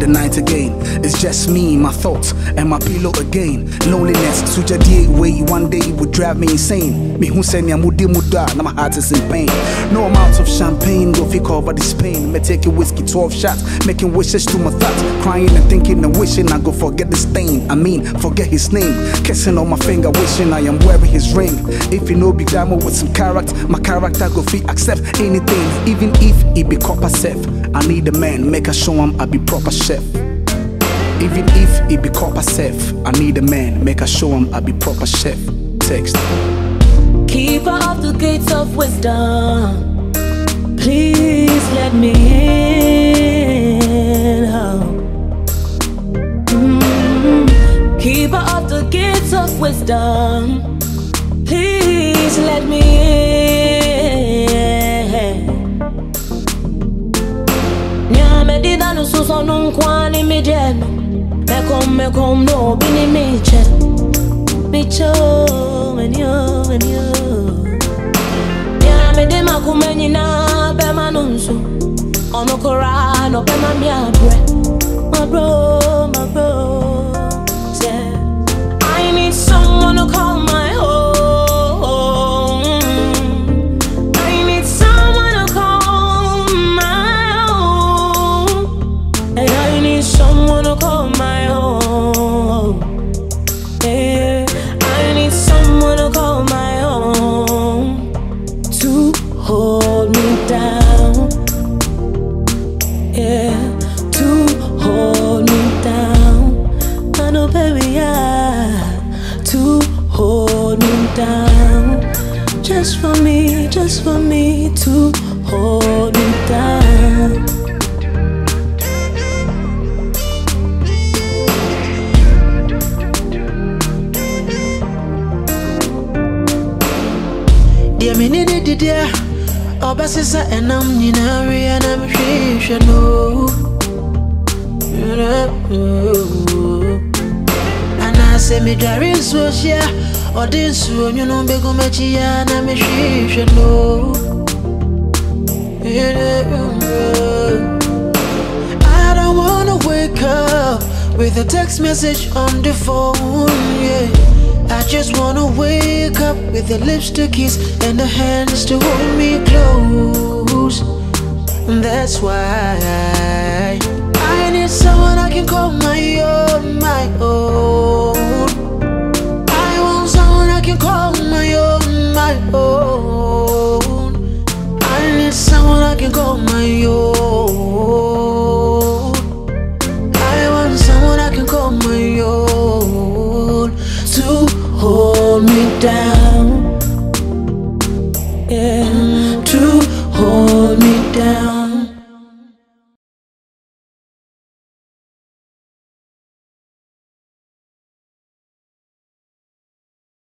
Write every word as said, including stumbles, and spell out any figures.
night again. It's just me, my thoughts, and my pillow again. Loneliness, such a day way one day would drive me insane. Me who send me a moody muda, now my heart is in pain. No amount of champagne go fit cover this pain. Me taking whiskey, twelve shots, making wishes to my thoughts, crying and thinking and wishing I go forget the stain. I mean, forget his name, kissing on my finger, wishing I am wearing his ring. If you know be glamour with some character, my character go fit accept anything, even if it be copper self. I need a man, make a show him I be proper chef. Even if it be copper self, I need a man, make a show him I be proper chef. Text. Keeper of the gates of wisdom, please let me in. Oh. Mm-hmm. Keeper of the gates of wisdom, please let me in. Nyame di danu suso nunkwani mi jeno, mekom mekom no bini mi che, mi cho menyo menyo. Nyame di makume nyina be manunso, ono kora no be mamia bre, my bro, my bro. Yeah. I need someone to call my own. Someone to call my own. Yeah, I need someone to call my own, to hold me down. Yeah, to hold me down. I know, baby, yeah, to hold me down. Just for me, just for me, to hold me down. Dear me needed the dear, oh bassisa and I'm ninari and I'm sure no. And I say me darin so share, or this one you know bego machi and I'm sure no. I don't wanna wake up with a text message on the phone, yeah. I just wanna wake up with the lips to kiss and the hands to hold me close. That's why I need someone I can call my own, my own. I want someone I can call my own, my own. I need someone I can call my own. I want someone I can call my own, to hold me down, yeah, to hold me down.